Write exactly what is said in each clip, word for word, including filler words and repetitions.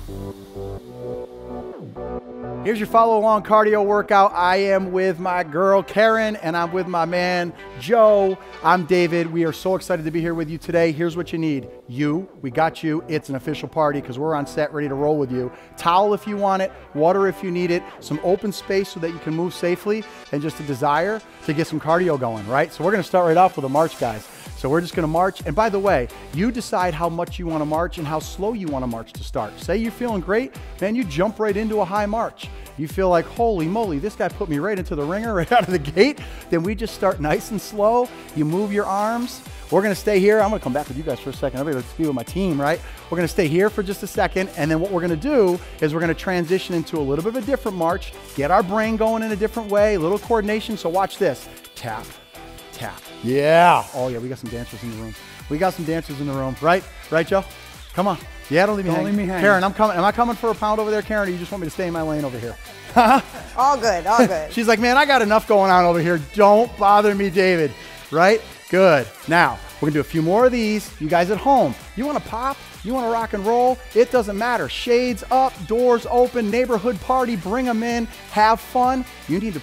Here's your follow-along cardio workout. I am with my girl, Karen, and I'm with my man, Joe. I'm David. We are so excited to be here with you today. Here's what you need. You, we got you. It's an official party because we're on set ready to roll with you. Towel if you want it, water if you need it, some open space so that you can move safely, and just a desire to get some cardio going, right? So we're gonna start right off with a march, guys. So we're just gonna march. And by the way, you decide how much you wanna march and how slow you wanna march to start. Say you're feeling great, man, you jump right into a high march. You feel like, holy moly, this guy put me right into the ringer right out of the gate. Then we just start nice and slow. You move your arms. We're gonna stay here. I'm gonna come back with you guys for a second. I'm gonna be with my team, right? We're gonna stay here for just a second. And then what we're gonna do is we're gonna transition into a little bit of a different march, get our brain going in a different way, a little coordination. So watch this. Tap, tap. Yeah. Oh yeah, we got some dancers in the room. We got some dancers in the room, right? Right, Joe? Come on. Yeah, don't leave me don't hanging. Leave me hanging. Karen, I'm coming. Am I coming for a pound over there, Karen, or you just want me to stay in my lane over here? All good, all good. She's like, man, I got enough going on over here. Don't bother me, David. Right? Good. Now, we're gonna do a few more of these. You guys at home, you wanna pop? You wanna rock and roll? It doesn't matter. Shades up, doors open, neighborhood party, bring them in, have fun. You need to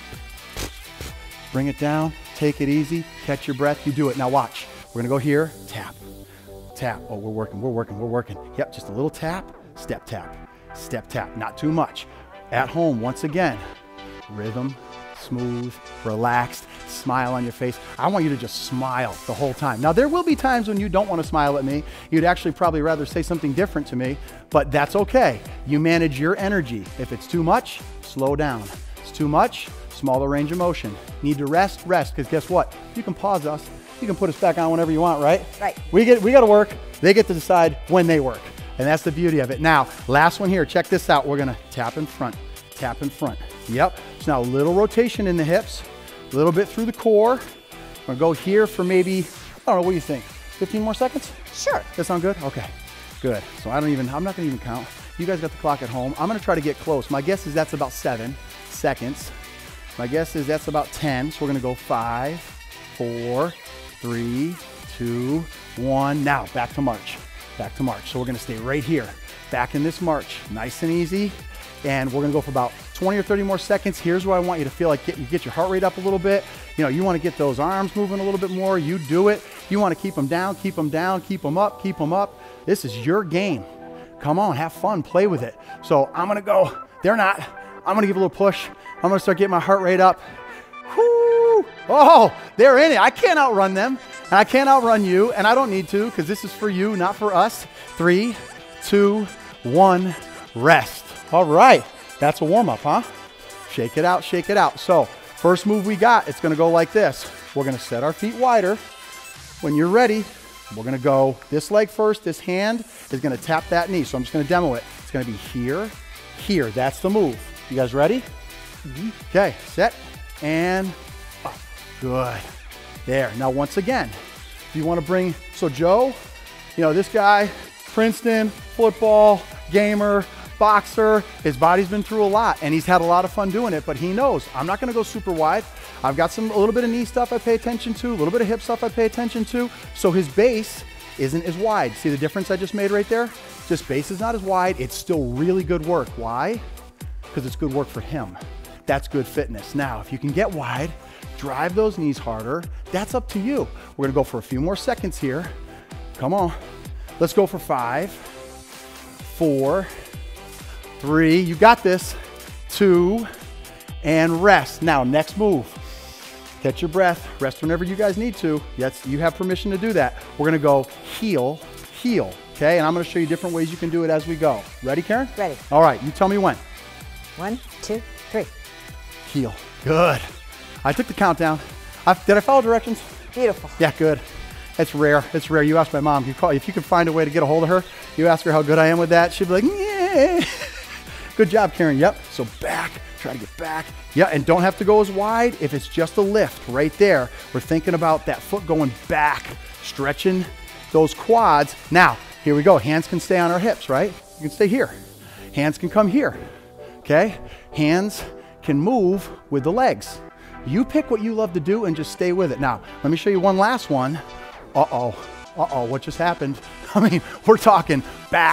bring it down, take it easy, catch your breath, you do it. Now watch. We're gonna go here, tap, tap. Oh, we're working, we're working, we're working. Yep, just a little tap, step tap, step tap, not too much. At home, once again, rhythm, smooth, relaxed, smile on your face. I want you to just smile the whole time. Now, there will be times when you don't want to smile at me. You'd actually probably rather say something different to me, but that's okay. You manage your energy. If it's too much, slow down. It's too much, smaller range of motion. Need to rest, rest, because guess what? You can pause us. You can put us back on whenever you want, right? Right. We get, we got to work. They get to decide when they work. And that's the beauty of it. Now, last one here, check this out. We're gonna tap in front, tap in front. Yep, so now a little rotation in the hips, a little bit through the core. We're gonna go here for maybe, I don't know, what do you think? fifteen more seconds? Sure. That sound good? Okay, good. So I don't even, I'm not gonna even count. You guys got the clock at home. I'm gonna try to get close. My guess is that's about seven seconds. My guess is that's about ten. So we're gonna go five, four, three, two, one. Now, back to march. Back to march. So we're gonna stay right here, back in this march, nice and easy. And we're gonna go for about twenty or thirty more seconds. Here's where I want you to feel like get, you get your heart rate up a little bit. You know, you wanna get those arms moving a little bit more. You do it. You wanna keep them down, keep them down, keep them up, keep them up. This is your game. Come on, have fun, play with it. So I'm gonna go, they're not. I'm gonna give a little push. I'm gonna start getting my heart rate up. Whoo! Oh, they're in it. I can't outrun them. And I can't outrun you, and I don't need to, because this is for you, not for us. Three, two, one, rest. All right, that's a warm-up, huh? Shake it out, shake it out. So, first move we got, it's gonna go like this. We're gonna set our feet wider. When you're ready, we're gonna go this leg first. This hand is gonna tap that knee, so I'm just gonna demo it. It's gonna be here, here. That's the move. You guys ready? Mm-hmm. Okay, set, and up. Good. There. Now, once again, if you want to bring, so Joe, you know, this guy, Princeton, football, gamer, boxer, his body's been through a lot and he's had a lot of fun doing it, but he knows I'm not going to go super wide. I've got some, a little bit of knee stuff I pay attention to, a little bit of hip stuff I pay attention to. So his base isn't as wide. See the difference I just made right there? Just base is not as wide. It's still really good work. Why? Because it's good work for him. That's good fitness. Now, if you can get wide, drive those knees harder. That's up to you. We're gonna go for a few more seconds here. Come on. Let's go for five, four, three, you got this, two, and rest. Now, next move. Catch your breath, rest whenever you guys need to. Yes, you have permission to do that. We're gonna go heel, heel, okay? And I'm gonna show you different ways you can do it as we go. Ready, Karen? Ready. All right, you tell me when. One, two, three. Heel, good. I took the countdown. I, did I follow directions? Beautiful. Yeah, good. It's rare. It's rare. You ask my mom. You call if you can find a way to get a hold of her. You ask her how good I am with that. She'd be like, yeah. Good job, Karen. Yep. So back. Try to get back. Yeah, and don't have to go as wide if it's just a lift right there. We're thinking about that foot going back, stretching those quads. Now, here we go. Hands can stay on our hips, right? You can stay here. Hands can come here. Okay? Hands can move with the legs. You pick what you love to do and just stay with it. Now, let me show you one last one. Uh-oh, uh-oh, what just happened? I mean, we're talking back,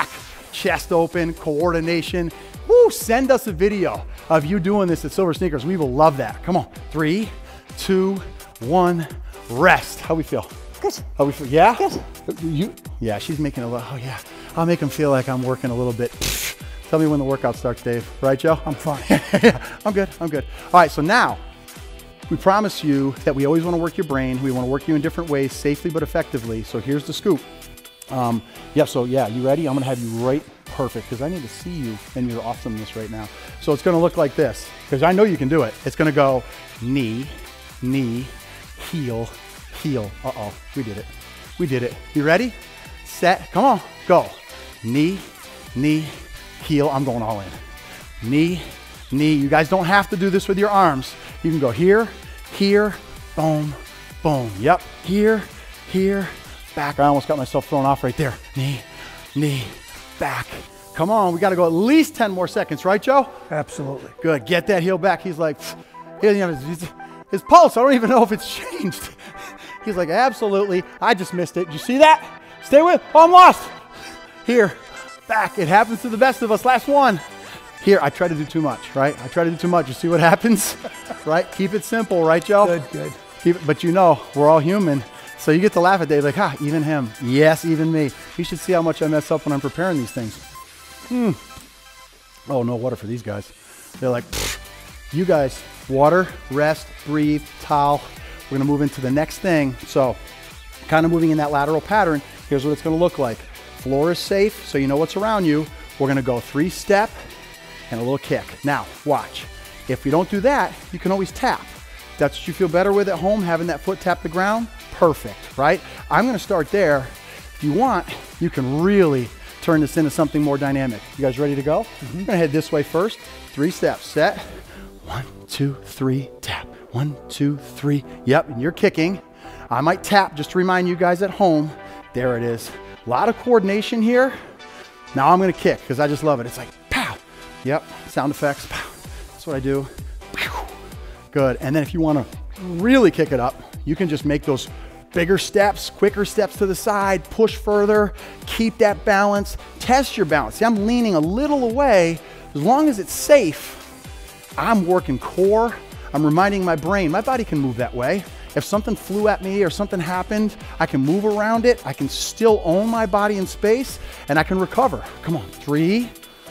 chest open, coordination. Woo, send us a video of you doing this at Silver Sneakers. We will love that. Come on, three, two, one, rest. How we feel? Good. How we feel? Yeah? Good. You, yeah, she's making a little, oh yeah. I'll make them feel like I'm working a little bit. Tell me when the workout starts, Dave. Right, Joe? I'm fine. Yeah, I'm good, I'm good. All right, so now, we promise you that we always want to work your brain. We want to work you in different ways, safely but effectively. So here's the scoop. Um, yeah, so yeah, you ready? I'm going to have you right perfect because I need to see you and your awesomeness right now. So it's going to look like this because I know you can do it. It's going to go knee, knee, heel, heel. Uh-oh, we did it. We did it. You ready? Set. Come on. Go. Knee, knee, heel. I'm going all in. Knee, knee. You guys don't have to do this with your arms. You can go here, here, boom, boom. Yep. Here, here, back. I almost got myself thrown off right there. Knee, knee, back. Come on. We got to go at least ten more seconds, right, Joe? Absolutely. Good. Get that heel back. He's like, he doesn't have his, his, his pulse. I don't even know if it's changed. He's like, absolutely. I just missed it. Did you see that? Stay with. Oh, I'm lost. Here, back. It happens to the best of us. Last one. Here, I try to do too much, right? I try to do too much. You see what happens, right? Keep it simple, right, Joe? Good, good. Keep it, but you know, we're all human. So you get to laugh at Dave, like, ah, even him. Yes, even me. You should see how much I mess up when I'm preparing these things. Hmm. Oh, no water for these guys. They're like, you guys, water, rest, breathe, towel. We're gonna move into the next thing. So kind of moving in that lateral pattern, here's what it's gonna look like. Floor is safe, so you know what's around you. We're gonna go three step and a little kick. Now, watch. If you don't do that, you can always tap. That's what you feel better with at home, having that foot tap the ground, perfect, right? I'm gonna start there. If you want, you can really turn this into something more dynamic. You guys ready to go? Mm-hmm. I'm gonna head this way first. Three steps, set. One, two, three, tap. One, two, three. Yep, and you're kicking. I might tap just to remind you guys at home. There it is. A lot of coordination here. Now I'm gonna kick because I just love it. It's like pow. Yep, sound effects. Pow. That's what I do. Pow. Good. And then if you wanna really kick it up, you can just make those bigger steps, quicker steps to the side, push further, keep that balance, test your balance. See, I'm leaning a little away. As long as it's safe, I'm working core. I'm reminding my brain, my body can move that way. If something flew at me or something happened, I can move around it. I can still own my body in space and I can recover. Come on, three,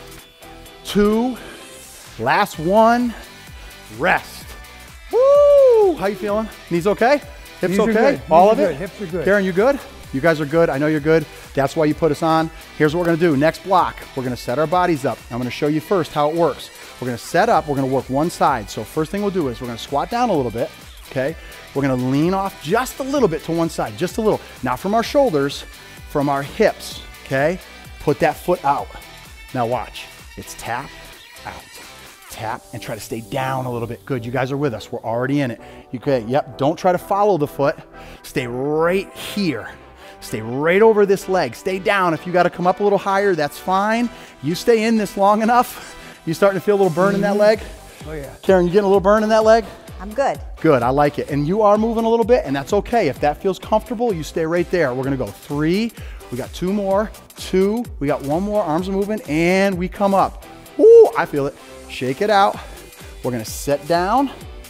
two, last one, rest. Woo! How you feeling? Knees okay? Hips Knees are okay? good. All Knees of are it? good. Hips are good. Karen, you good? You guys are good. I know you're good. That's why you put us on. Here's what we're gonna do. Next block, we're gonna set our bodies up. I'm gonna show you first how it works. We're gonna set up, we're gonna work one side. So first thing we'll do is we're gonna squat down a little bit, okay? We're gonna lean off just a little bit to one side, just a little. Not from our shoulders, from our hips, okay? Put that foot out. Now watch, it's tap, out, tap, and try to stay down a little bit. Good, you guys are with us, we're already in it. You okay, yep, don't try to follow the foot. Stay right here. Stay right over this leg, stay down. If you gotta come up a little higher, that's fine. You stay in this long enough. You starting to feel a little burn in that leg? Oh yeah. Karen, you getting a little burn in that leg? I'm good. Good, I like it. And you are moving a little bit, and that's okay. If that feels comfortable, you stay right there. We're gonna go three, we got two more, two, we got one more, arms are moving, and we come up. Woo, I feel it. Shake it out. We're gonna sit down,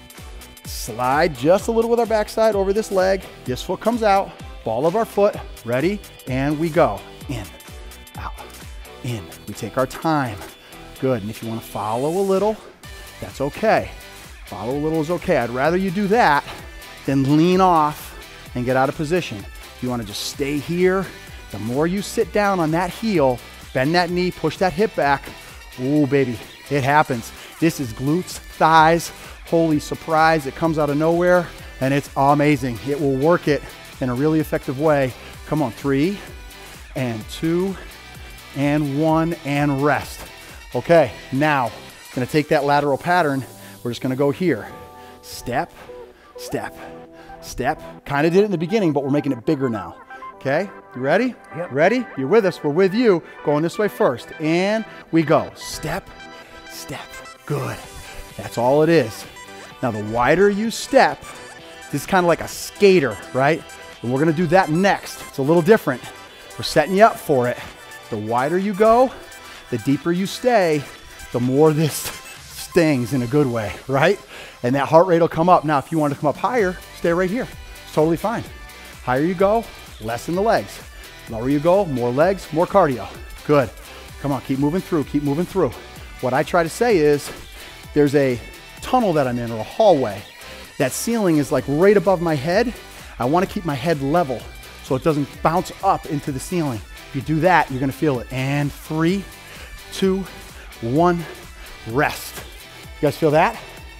slide just a little with our backside over this leg. This foot comes out, ball of our foot, ready? And we go, in, out, in. We take our time. Good, and if you wanna follow a little, that's okay. Follow a little is okay. I'd rather you do that than lean off and get out of position. If you wanna just stay here, the more you sit down on that heel, bend that knee, push that hip back, ooh baby, it happens. This is glutes, thighs, holy surprise, it comes out of nowhere and it's amazing. It will work it in a really effective way. Come on, three and two and one and rest. Okay, now, I'm gonna take that lateral pattern. We're just gonna go here. Step, step, step. Kind of did it in the beginning, but we're making it bigger now. Okay, you ready? Yep. Ready? You're with us, we're with you. Going this way first. And we go. Step, step. Good. That's all it is. Now, the wider you step, this is kind of like a skater, right? And we're gonna do that next. It's a little different. We're setting you up for it. The wider you go, the deeper you stay, the more this stings in a good way, right? And that heart rate will come up. Now, if you want to come up higher, stay right here. It's totally fine. Higher you go, less in the legs. Lower you go, more legs, more cardio. Good. Come on, keep moving through, keep moving through. What I try to say is there's a tunnel that I'm in, or a hallway. That ceiling is like right above my head. I want to keep my head level so it doesn't bounce up into the ceiling. If you do that, you're going to feel it. And three, two, one, rest. You guys feel that?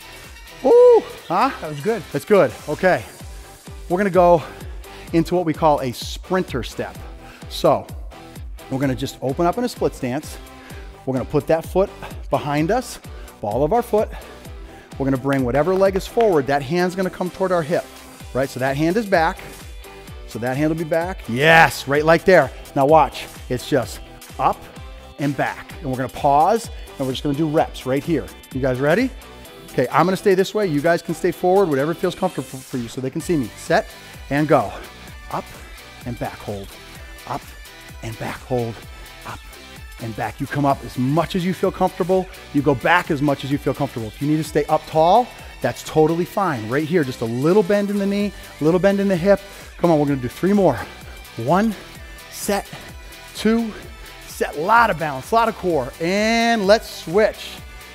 Woo! Huh? That was good. That's good. Okay. We're going to go into what we call a sprinter step. So we're going to just open up in a split stance. We're going to put that foot behind us, ball of our foot. We're going to bring whatever leg is forward. That hand's going to come toward our hip, right? So that hand is back. So that hand will be back. Yes, right like there. Now watch. It's just up and back. And we're going to pause, and we're just going to do reps right here. You guys ready? Okay, I'm going to stay this way. You guys can stay forward, whatever feels comfortable for you so they can see me. Set and go. Up and back, hold. Up and back, hold. Up and back. You come up as much as you feel comfortable. You go back as much as you feel comfortable. If you need to stay up tall, that's totally fine. Right here, just a little bend in the knee, a little bend in the hip. Come on, we're gonna do three more. One, set, two, set. A lot of balance, a lot of core. And let's switch.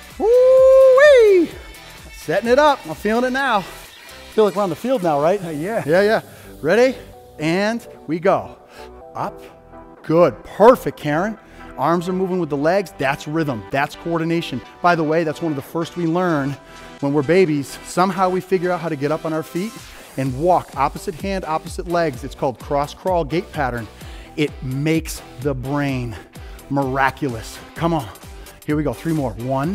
Woo-wee! Setting it up. I'm feeling it now. Feel like we're on the field now, right? Uh, yeah. Yeah, yeah. Ready? And we go. Up. Good. Perfect, Karen. Arms are moving with the legs. That's rhythm. That's coordination. By the way, that's one of the first we learn when we're babies. Somehow we figure out how to get up on our feet and walk opposite hand, opposite legs. It's called cross crawl gait pattern. It makes the brain miraculous. Come on. Here we go. Three more. One,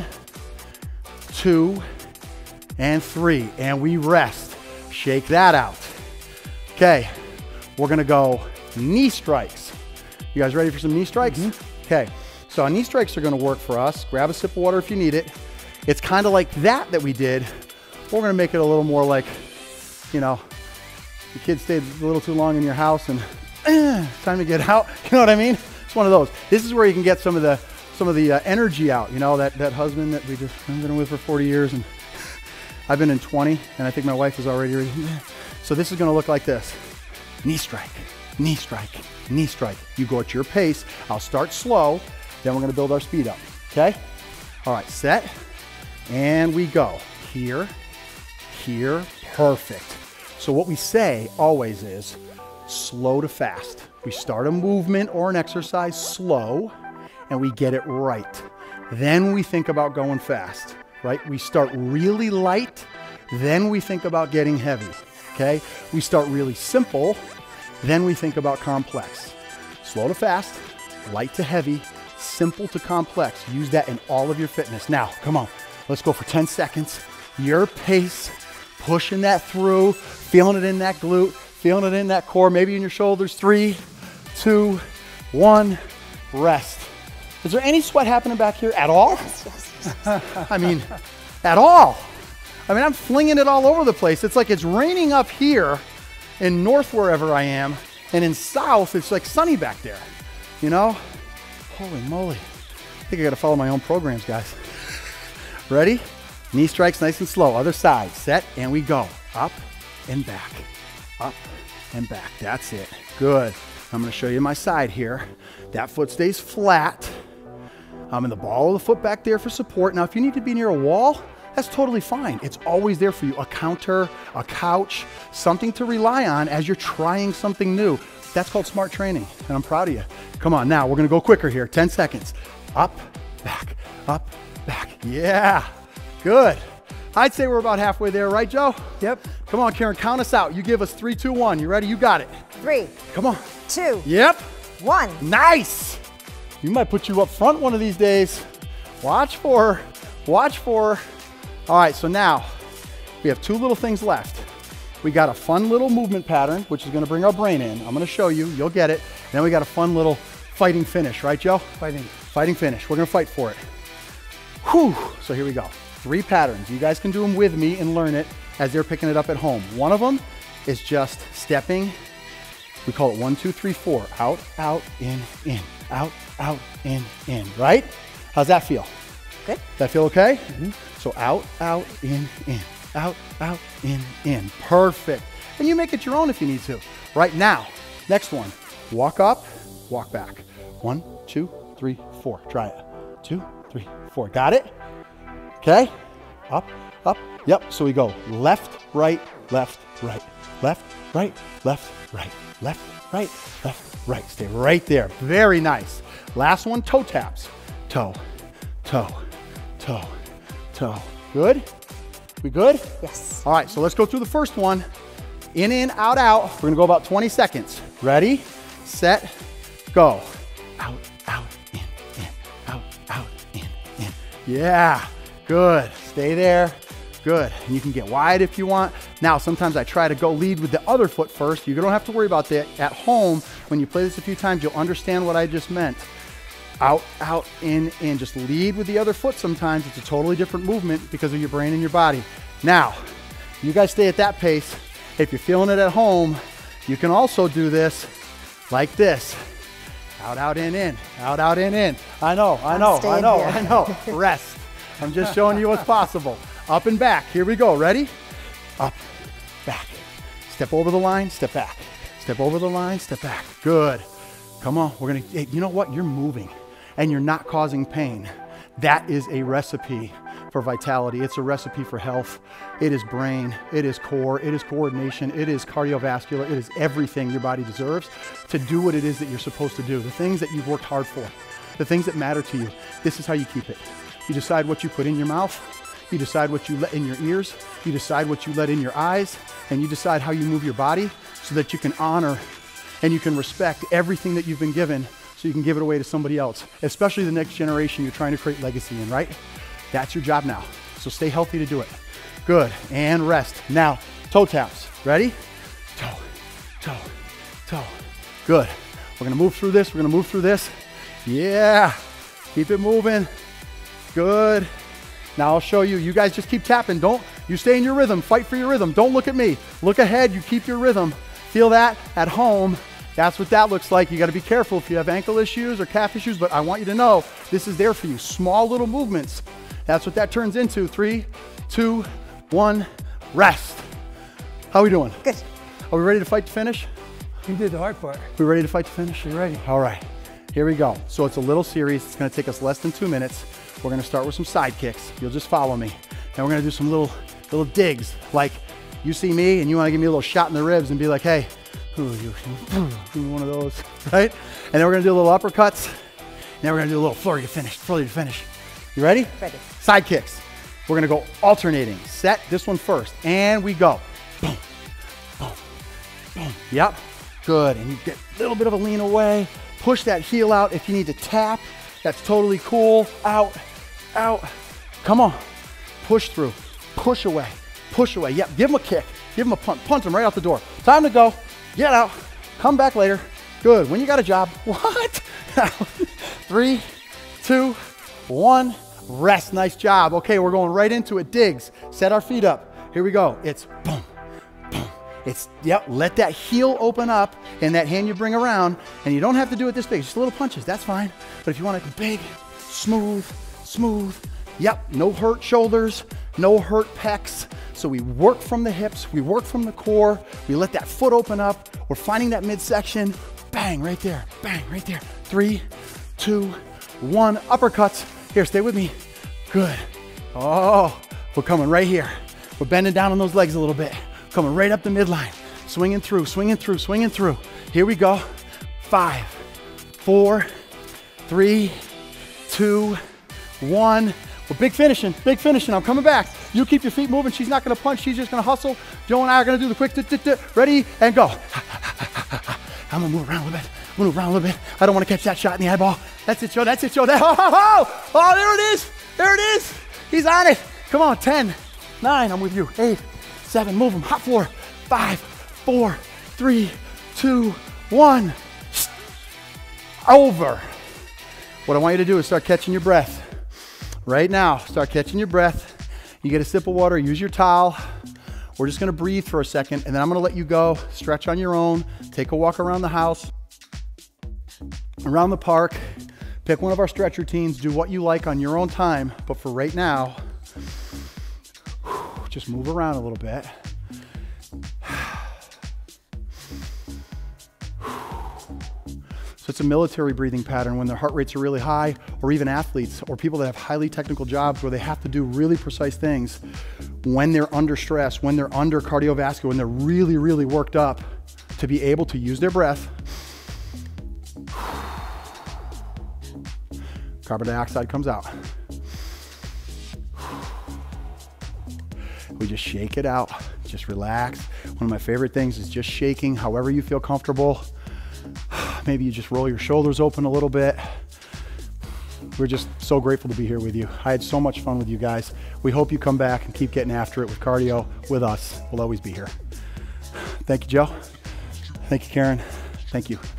two, and three. And we rest. Shake that out. Okay. We're going to go knee strikes. You guys ready for some knee strikes? Mm-hmm. Okay. So our knee strikes are going to work for us. Grab a sip of water if you need it. It's kind of like that that we did. We're going to make it a little more like, you know, the kids stayed a little too long in your house and eh, time to get out. You know what I mean? It's one of those. This is where you can get some of the some of the uh, energy out. You know, that that husband that we just I've been with for forty years, and I've been in twenty, and I think my wife is already ready. So this is going to look like this: knee strike, knee strike, knee strike. You go at your pace. I'll start slow, then we're going to build our speed up. Okay? All right, set, and we go. Here, here, perfect. So what we say always is slow to fast. We start a movement or an exercise slow, and we get it right. Then we think about going fast, right? We start really light, then we think about getting heavy, okay? We start really simple, then we think about complex. Slow to fast, light to heavy, simple to complex. Use that in all of your fitness. Now, come on, let's go for ten seconds. Your pace, pushing that through, feeling it in that glute, feeling it in that core, maybe in your shoulders. Three, two, one, rest. Is there any sweat happening back here at all? Yes, yes, yes. I mean, at all. I mean, I'm flinging it all over the place. It's like it's raining up here in north wherever I am, and in south, it's like sunny back there, you know? Holy moly. I think I gotta follow my own programs, guys. Ready? Knee strikes nice and slow. Other side. Set, and we go. Up and back. Up and back. That's it. Good. I'm going to show you my side here. That foot stays flat. I'm in the ball of the foot back there for support. Now, if you need to be near a wall, that's totally fine. It's always there for you. A counter, a couch, something to rely on as you're trying something new. That's called smart training, and I'm proud of you. Come on, now we're going to go quicker here. ten seconds. Up, back, up, back. Yeah. Good. I'd say we're about halfway there, right, Joe? Yep. Come on, Karen, count us out. You give us three, two, one. You ready? You got it. Three, Come on. two, Yep. one. Nice. You might put you up front one of these days. Watch for her. Watch for her. All right, so now we have two little things left. We got a fun little movement pattern, which is going to bring our brain in. I'm going to show you. You'll get it. And then we got a fun little fighting finish, right, Joe? Fighting. Fighting finish. We're going to fight for it. Whew. So here we go. Three patterns. You guys can do them with me and learn it as they're picking it up at home. One of them is just stepping. We call it one, two, three, four. Out, out, in, in. out, out, in, in, right? How's that feel? Good. Does that feel okay? Mm-hmm. So out, out, in, in, out, out, in, in. Perfect. And you make it your own if you need to. Right now, next one. Walk up, walk back. One, two, three, four. Try it. Two, three, four. Got it? Okay. Up, up. Yep. So we go left, right, left, right, left, right, left, right, left, right, left, right. Stay right there. Very nice. Last one, toe taps. Toe, toe, toe, toe. Good? We good? Yes. All right, so let's go through the first one. In, in, out, out. We're gonna go about twenty seconds. Ready, set, go. Out, out, in, in, out, out, in, in. Yeah, good. Stay there. Good. And you can get wide if you want. Now, sometimes I try to go lead with the other foot first. You don't have to worry about that. At home, when you play this a few times, you'll understand what I just meant. Out, out, in, in. Just lead with the other foot sometimes. It's a totally different movement because of your brain and your body. Now, you guys stay at that pace. If you're feeling it at home, you can also do this like this. Out, out, in, in. Out, out, in, in. I know, I know, I know, I know. Rest. I'm just showing you what's possible. Up and back. Here we go. Ready? Up, back. Step over the line, step back. Step over the line, step back. Good. Come on. We're going to, hey, you know what? You're moving and you're not causing pain. That is a recipe for vitality. It's a recipe for health. It is brain, it is core, it is coordination, it is cardiovascular, it is everything your body deserves to do what it is that you're supposed to do. The things that you've worked hard for, the things that matter to you. This is how you keep it. You decide what you put in your mouth, you decide what you let in your ears, you decide what you let in your eyes, and you decide how you move your body so that you can honor and you can respect everything that you've been given so you can give it away to somebody else, especially the next generation you're trying to create legacy in, right? That's your job now. So stay healthy to do it. Good, and rest. Now, toe taps. Ready? Toe, toe, toe. Good. We're gonna move through this, we're gonna move through this. Yeah, keep it moving. Good. Now I'll show you, you guys just keep tapping. Don't, you stay in your rhythm, fight for your rhythm. Don't look at me. Look ahead, you keep your rhythm. Feel that at home. That's what that looks like. You gotta be careful if you have ankle issues or calf issues, but I want you to know this is there for you. Small little movements. That's what that turns into. Three, two, one, rest. How are we doing? Good. Are we ready to fight to finish? You did the hard part. We ready to fight to finish? You ready? All right, here we go. So it's a little series. It's gonna take us less than two minutes. We're gonna start with some side kicks. You'll just follow me. Then we're gonna do some little, little digs. Like you see me and you wanna give me a little shot in the ribs and be like, hey, ooh, you, give me one of those, right? And then we're gonna do a little uppercuts. And then we're gonna do a little flurry to finish, flurry to finish. You ready? Ready. Side kicks. We're gonna go alternating. Set this one first, and we go. Boom, boom, boom. Yep, good. And you get a little bit of a lean away. Push that heel out if you need to tap. That's totally cool. Out, out. Come on. Push through, push away, push away. Yep, give him a kick. Give him a punt. Punt him right out the door. Time to go. Get out. Come back later. Good. When you got a job. What? Three, two, one. Rest. Nice job. Okay, we're going right into it. Digs. Set our feet up. Here we go. It's boom, boom. It's, yep, let that heel open up and that hand you bring around, and you don't have to do it this big. Just little punches. That's fine. But if you want it big, smooth, smooth, yep, no hurt shoulders, no hurt pecs. So we work from the hips, we work from the core, we let that foot open up, we're finding that midsection, bang, right there, bang, right there. Three, two, one, uppercuts. Here, stay with me. Good. Oh, we're coming right here. We're bending down on those legs a little bit. Coming right up the midline. Swinging through, swinging through, swinging through. Here we go. Five, four, three, two, one. We're big finishing, big finishing. I'm coming back. You keep your feet moving. She's not gonna punch, she's just gonna hustle. Joe and I are gonna do the quick, ready, and go. I'm gonna move around a little bit. I'm gonna move around a little bit. I don't wanna catch that shot in the eyeball. That's it, Joe, that's it, Joe. That, oh, oh, oh, oh, there it is, there it is. He's on it. Come on, ten, nine, I'm with you. Eight, seven, move him, hot floor. Five, four, three, two, one. Over. What I want you to do is start catching your breath. Right now, start catching your breath. You get a sip of water, use your towel. We're just gonna breathe for a second, and then I'm gonna let you go. Stretch on your own, take a walk around the house. around the park, pick one of our stretch routines, do what you like on your own time. But for right now, just move around a little bit. So it's a military breathing pattern when their heart rates are really high, or even athletes or people that have highly technical jobs where they have to do really precise things. When they're under stress, when they're under cardiovascular, when they're really, really worked up, to be able to use their breath. Carbon dioxide comes out. We just shake it out, just relax. One of my favorite things is just shaking however you feel comfortable. Maybe you just roll your shoulders open a little bit. We're just so grateful to be here with you. I had so much fun with you guys. We hope you come back and keep getting after it with cardio with us. We'll always be here. Thank you, Joe. Thank you, Karen. Thank you.